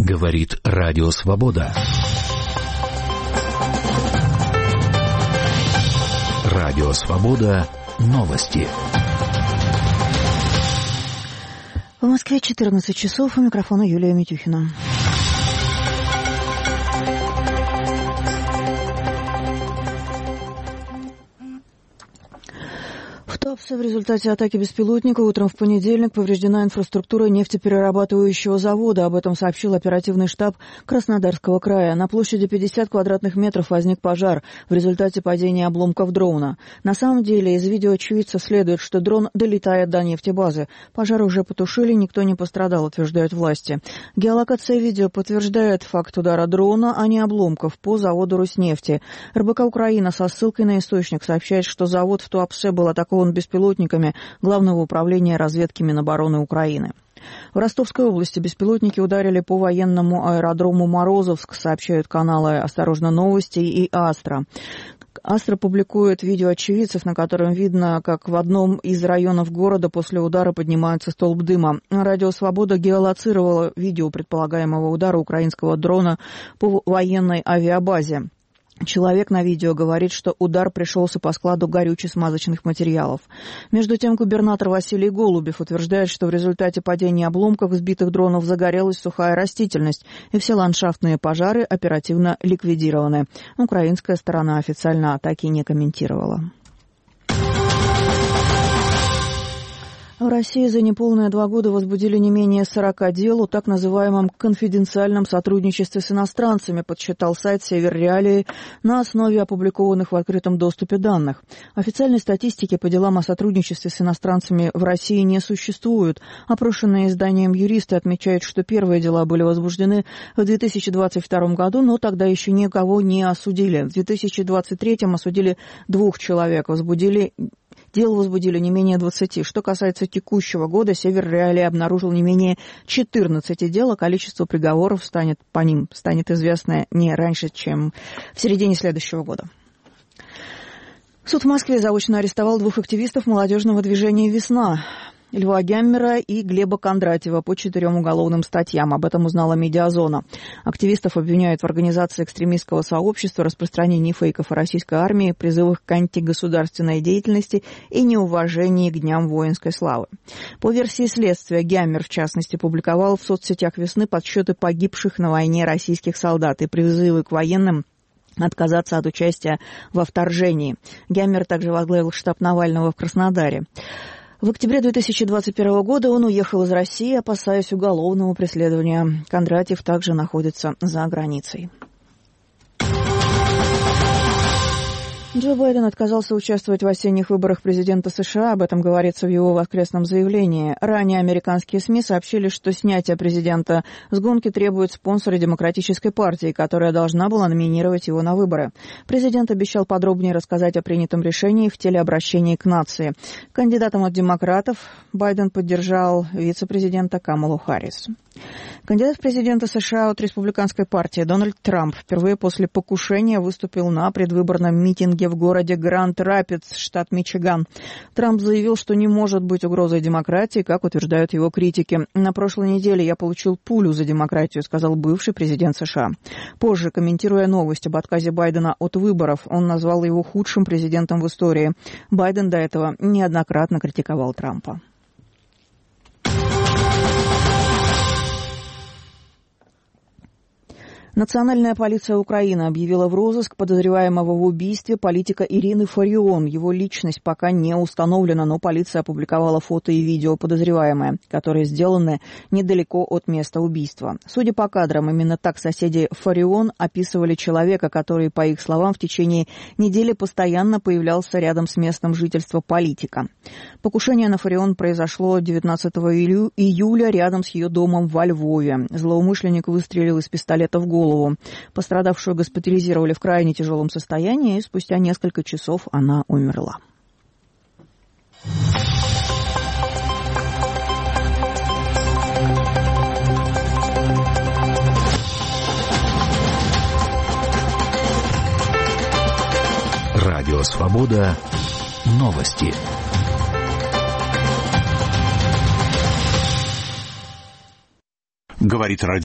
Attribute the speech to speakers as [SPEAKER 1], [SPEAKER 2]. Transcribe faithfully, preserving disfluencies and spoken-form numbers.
[SPEAKER 1] Говорит Радио Свобода. Радио Свобода. Новости.
[SPEAKER 2] В Москве четырнадцать часов. У микрофона Юлия Митюхина. В Туапсе в результате атаки беспилотника утром в понедельник повреждена инфраструктура нефтеперерабатывающего завода. Об этом сообщил оперативный штаб Краснодарского края. На площади пятьдесят квадратных метров возник пожар в результате падения обломков дрона. На самом деле из видео очевидца следует, что дрон долетает до нефтебазы. Пожар уже потушили, никто не пострадал, утверждают власти. Геолокация видео подтверждает факт удара дрона, а не обломков по заводу Роснефти. эр бэ ка Украина со ссылкой на источник сообщает, что завод в Туапсе был атакован беспилотниками Главного управления разведки Минобороны Украины. В Ростовской области беспилотники ударили по военному аэродрому Морозовск, сообщают каналы «Осторожно, новости» и «Астра». Астра публикует видео очевидцев, на котором видно, как в одном из районов города после удара поднимается столб дыма. Радио «Свобода» геолоцировало видео предполагаемого удара украинского дрона по военной авиабазе. Человек на видео говорит, что удар пришелся по складу горюче-смазочных материалов. Между тем, губернатор Василий Голубев утверждает, что в результате падения обломков сбитых дронов загорелась сухая растительность, и все ландшафтные пожары оперативно ликвидированы. Украинская сторона официально атаки не комментировала. В России за неполные два года возбудили не менее сорока дел о так называемом конфиденциальном сотрудничестве с иностранцами, подсчитал сайт «Север.Реалии» на основе опубликованных в открытом доступе данных. Официальной статистики по делам о сотрудничестве с иностранцами в России не существует. Опрошенные изданием юристы отмечают, что первые дела были возбуждены в две тысячи двадцать втором году, но тогда еще никого не осудили. В две тысячи двадцать третьем осудили двух человек, возбудили... Дел возбудили не менее двадцати. Что касается текущего года, «Север.Реалии» обнаружил не менее четырнадцати дел, а количество приговоров станет, по ним станет известно не раньше, чем в середине следующего года. Суд в Москве заочно арестовал двух активистов молодежного движения «Весна» Льва Гяммера и Глеба Кондратьева по четырем уголовным статьям. Об этом узнала «Медиазона». Активистов обвиняют в организации экстремистского сообщества, распространении фейков о российской армии, призывах к антигосударственной деятельности и неуважении к дням воинской славы. По версии следствия, Гяммер, в частности, публиковал в соцсетях «Весны» подсчеты погибших на войне российских солдат и призывы к военным отказаться от участия во вторжении. Гяммер также возглавил штаб Навального в Краснодаре. В октябре две тысячи двадцать первого года он уехал из России, опасаясь уголовного преследования. Кондратьев также находится за границей. Джо Байден отказался участвовать в осенних выборах президента США, об этом говорится в его воскресном заявлении. Ранее американские СМИ сообщили, что снятие президента с гонки требует спонсора Демократической партии, которая должна была номинировать его на выборы. Президент обещал подробнее рассказать о принятом решении в телеобращении к нации. Кандидатом от демократов Байден поддержал вице-президента Камалу Харрис. Кандидат в президенты США от республиканской партии Дональд Трамп впервые после покушения выступил на предвыборном митинге в городе Гранд-Рапидс, штат Мичиган. Трамп заявил, что не может быть угрозой демократии, как утверждают его критики. «На прошлой неделе я получил пулю за демократию», сказал бывший президент США. Позже, комментируя новость об отказе Байдена от выборов, он назвал его худшим президентом в истории. Байден до этого неоднократно критиковал Трампа. Национальная полиция Украины объявила в розыск подозреваемого в убийстве политика Ирины Фарион. Его личность пока не установлена, но полиция опубликовала фото и видео подозреваемой, которые сделаны недалеко от места убийства. Судя по кадрам, именно так соседи Фарион описывали человека, который, по их словам, в течение недели постоянно появлялся рядом с местом жительства политика. Покушение на Фарион произошло девятнадцатого июля рядом с ее домом во Львове. Злоумышленник выстрелил из пистолета в голову. Пострадавшую госпитализировали в крайне тяжелом состоянии, и спустя несколько часов она умерла.
[SPEAKER 1] Радио «Свобода». Новости. Говорит радио.